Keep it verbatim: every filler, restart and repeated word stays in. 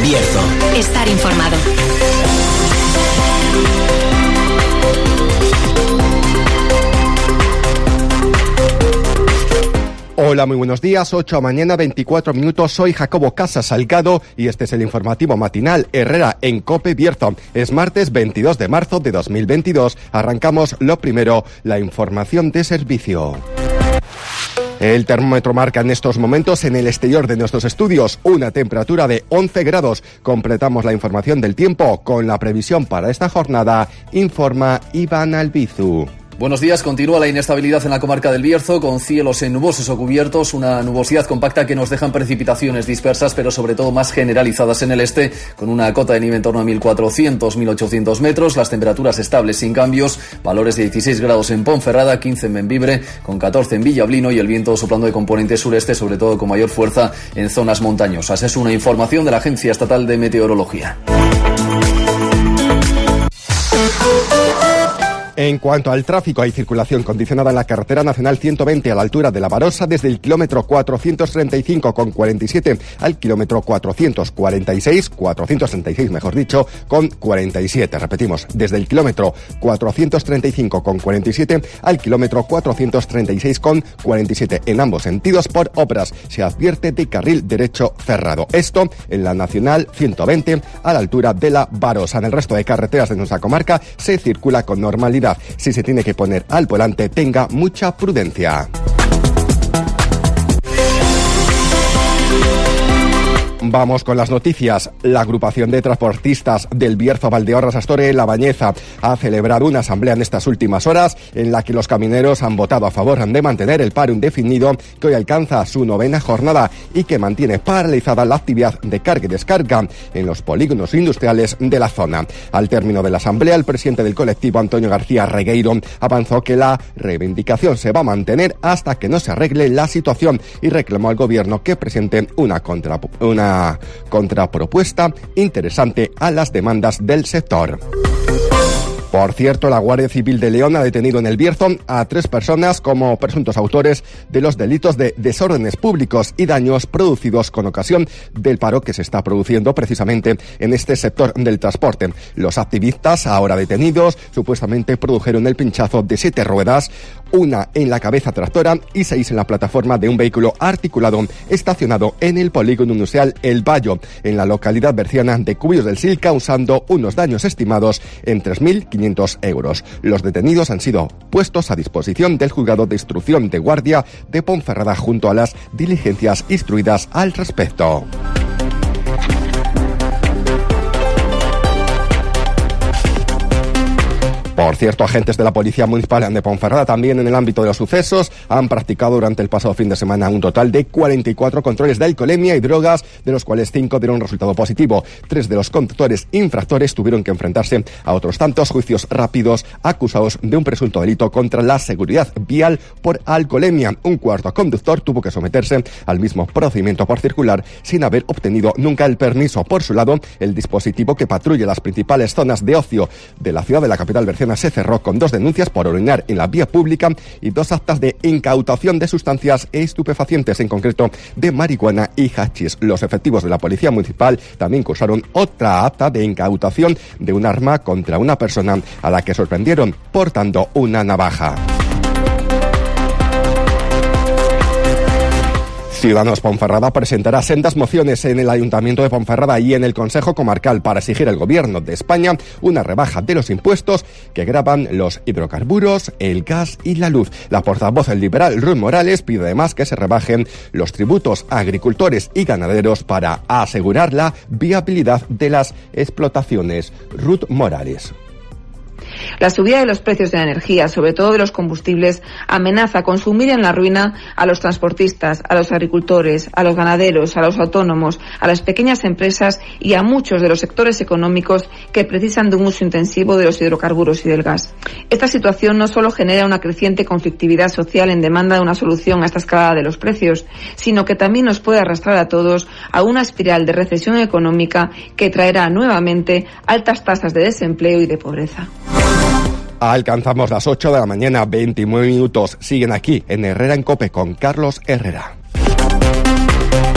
Bierzo. Estar informado. Hola, muy buenos días, ocho mañana, veinticuatro minutos, soy Jacobo Casas Salgado y este es el informativo matinal Herrera en COPE Bierzo. Es martes veintidós de marzo de dos mil veintidós, arrancamos lo primero, la información de servicio. El termómetro marca en estos momentos en el exterior de nuestros estudios una temperatura de once grados. Completamos la información del tiempo con la previsión para esta jornada, informa Iván Albizu. Buenos días. Continúa la inestabilidad en la comarca del Bierzo, con cielos nubosos o cubiertos, una nubosidad compacta que nos dejan precipitaciones dispersas, pero sobre todo más generalizadas en el este, con una cota de nieve en torno a mil cuatrocientos a mil ochocientos metros, las temperaturas estables sin cambios, valores de dieciséis grados en Ponferrada, quince en Bembibre, con catorce en Villablino y el viento soplando de componente sureste, sobre todo con mayor fuerza en zonas montañosas. Es una información de la Agencia Estatal de Meteorología. En cuanto al tráfico, hay circulación condicionada en la carretera nacional ciento veinte a la altura de La Barosa desde el kilómetro cuatrocientos treinta y cinco con cuarenta y siete al kilómetro cuatrocientos cuarenta y seis, cuatrocientos treinta y seis mejor dicho, con cuarenta y siete. Repetimos, desde el kilómetro cuatrocientos treinta y cinco con cuarenta y siete al kilómetro cuatrocientos treinta y seis con cuarenta y siete. En ambos sentidos por obras. Se advierte de carril derecho cerrado. Esto en la nacional ciento veinte a la altura de La Barosa. En el resto de carreteras de nuestra comarca se circula con normalidad. Si se tiene que poner al volante, tenga mucha prudencia. Vamos con las noticias. La agrupación de transportistas del Bierzo, Valdeorras, Astore, La Bañeza ha celebrado una asamblea en estas últimas horas en la que los camioneros han votado a favor de mantener el paro indefinido que hoy alcanza su novena jornada y que mantiene paralizada la actividad de carga y descarga en los polígonos industriales de la zona. Al término de la asamblea, el presidente del colectivo, Antonio García Regueiro, avanzó que la reivindicación se va a mantener hasta que no se arregle la situación y reclamó al gobierno que presente una contra una contrapropuesta interesante a las demandas del sector. Por cierto, la Guardia Civil de León ha detenido en el Bierzo a tres personas como presuntos autores de los delitos de desórdenes públicos y daños producidos con ocasión del paro que se está produciendo precisamente en este sector del transporte. Los activistas, ahora detenidos, supuestamente produjeron el pinchazo de siete ruedas, una en la cabeza tractora y seis en la plataforma de un vehículo articulado estacionado en el polígono industrial El Bayo, en la localidad berciana de Cubillos del Sil, causando unos daños estimados en tres mil quinientos euros. Los detenidos han sido puestos a disposición del juzgado de instrucción de guardia de Ponferrada junto a las diligencias instruidas al respecto. Por cierto, agentes de la Policía Municipal de Ponferrada, también en el ámbito de los sucesos, han practicado durante el pasado fin de semana un total de cuarenta y cuatro controles de alcoholemia y drogas, de los cuales cinco dieron resultado positivo. Tres de los conductores infractores tuvieron que enfrentarse a otros tantos juicios rápidos acusados de un presunto delito contra la seguridad vial por alcoholemia. Un cuarto conductor tuvo que someterse al mismo procedimiento por circular sin haber obtenido nunca el permiso. Por su lado, el dispositivo que patrulla las principales zonas de ocio de la ciudad de la capital berciana se cerró con dos denuncias por orinar en la vía pública y dos actas de incautación de sustancias estupefacientes, en concreto de marihuana y hachís. Los efectivos de la Policía Municipal también cursaron otra acta de incautación de un arma contra una persona a la que sorprendieron portando una navaja. Ciudadanos Ponferrada presentará sendas mociones en el Ayuntamiento de Ponferrada y en el Consejo Comarcal para exigir al Gobierno de España una rebaja de los impuestos que gravan los hidrocarburos, el gas y la luz. La portavoz del liberal Ruth Morales pide además que se rebajen los tributos a agricultores y ganaderos para asegurar la viabilidad de las explotaciones. Ruth Morales. La subida de los precios de la energía, sobre todo de los combustibles, amenaza con sumir en la ruina a los transportistas, a los agricultores, a los ganaderos, a los autónomos, a las pequeñas empresas y a muchos de los sectores económicos que precisan de un uso intensivo de los hidrocarburos y del gas. Esta situación no solo genera una creciente conflictividad social en demanda de una solución a esta escalada de los precios, sino que también nos puede arrastrar a todos a una espiral de recesión económica que traerá nuevamente altas tasas de desempleo y de pobreza. Alcanzamos las ocho de la mañana, veintinueve minutos. Siguen aquí en Herrera en COPE con Carlos Herrera.